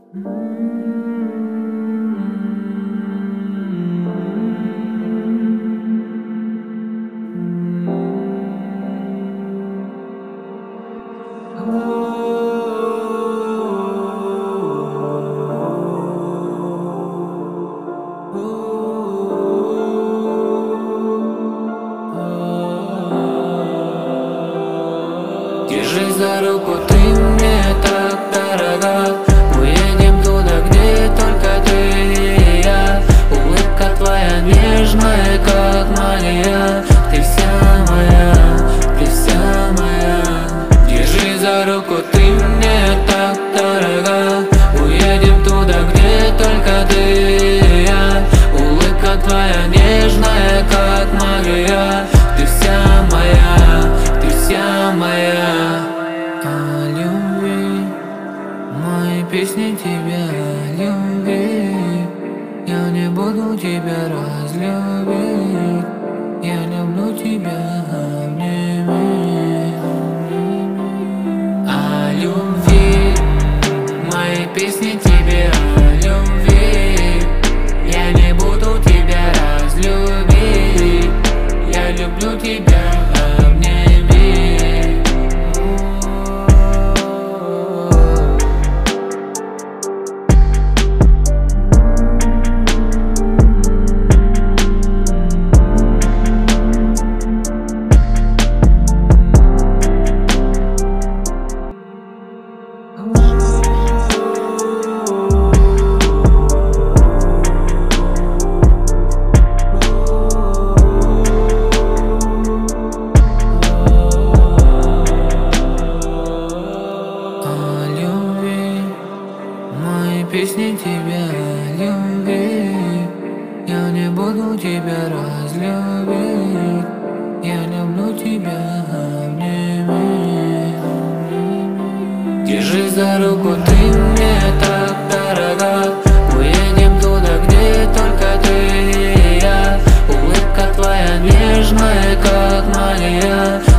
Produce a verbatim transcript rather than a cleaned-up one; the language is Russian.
Держись за руку, ты мне так дорога. Уедем туда, где только ты и я. Улыбка твоя нежная, как магия. Ты вся моя, ты вся моя. Держись за руку, ты мне так дорога. Уедем туда, где только ты и я. Улыбка твоя нежная, как магия. Ты вся моя, ты вся моя. О любви, мои песни тебе о любви. Я не буду тебя разлюбить. Я люблю тебя, обними. О любви, мои песни тебе о любви. Я не буду тебя разлюбить. Я люблю тебя, обними. Песни тебе о любви. Я не буду тебя разлюбить. Я люблю тебя, обними. Держись за руку, ты мне так дорога. Уедем туда, где только ты и я. Улыбка твоя нежная, как магия.